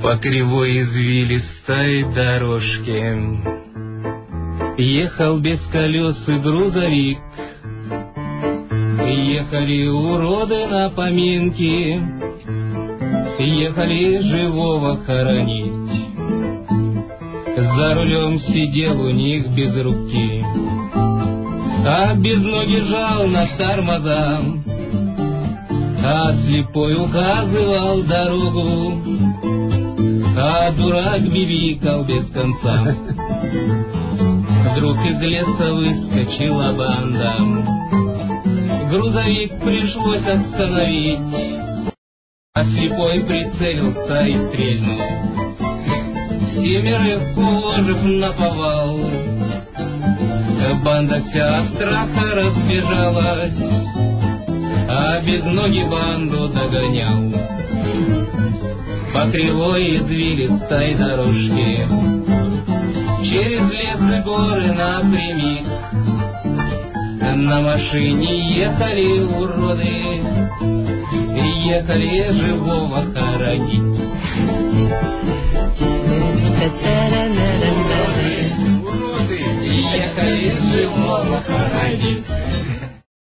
По кривой извилистой дорожке ехал без колес и грузовик. Ехали уроды на поминки, ехали живого хоронить. За рулем сидел у них без руки, а без ноги жал на тормоза, а слепой указывал дорогу, а дурак бибикал без конца. Вдруг из леса выскочила банда, грузовик пришлось остановить, а слепой прицелился и стрельнул. 7 уложив наповал, банда вся от страха разбежалась, а без ноги банду догонял. По кривой извилистой дорожке через лес и горы напрямик на машине ехали уроды, ехали живого хоронить.